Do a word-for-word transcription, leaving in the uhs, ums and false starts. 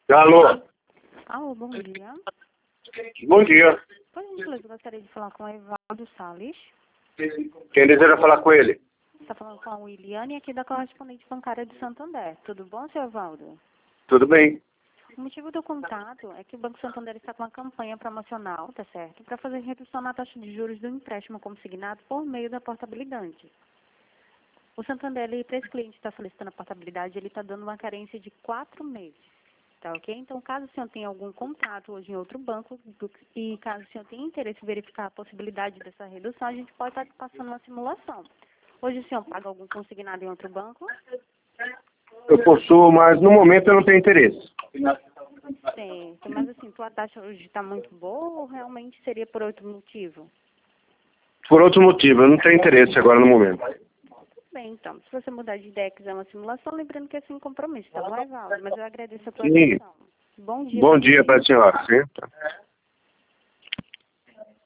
Alô? Alô, bom dia. Bom dia. Por gentileza, gostaria de falar com o Evaldo Salles. Quem deseja falar com ele? Está falando com a Williane, aqui da correspondente bancária de Santander. Tudo bom, seu Evaldo? Tudo bem. O motivo do contato é que o Banco Santander está com uma campanha promocional, tá certo? Para fazer redução na taxa de juros do empréstimo consignado por meio da portabilidade. O Santander, para esse cliente que está solicitando a portabilidade, ele está dando uma carência de quatro meses. Tá ok? Então, caso o senhor tenha algum contato hoje em outro banco e caso o senhor tenha interesse em verificar a possibilidade dessa redução, a gente pode estar passando uma simulação. Hoje o senhor paga algum consignado em outro banco? Eu possuo, mas no momento eu não tenho interesse. Certo, mas assim, tua taxa hoje está muito boa ou realmente seria por outro motivo? Por outro motivo, eu não tenho interesse agora no momento. Bem, então, se você mudar de ideia e quiser uma simulação, lembrando que é sem compromisso, tá bom, Evaldo? Mas eu agradeço a tua Sim. atenção. Bom dia. Bom dia para a senhora. Sim.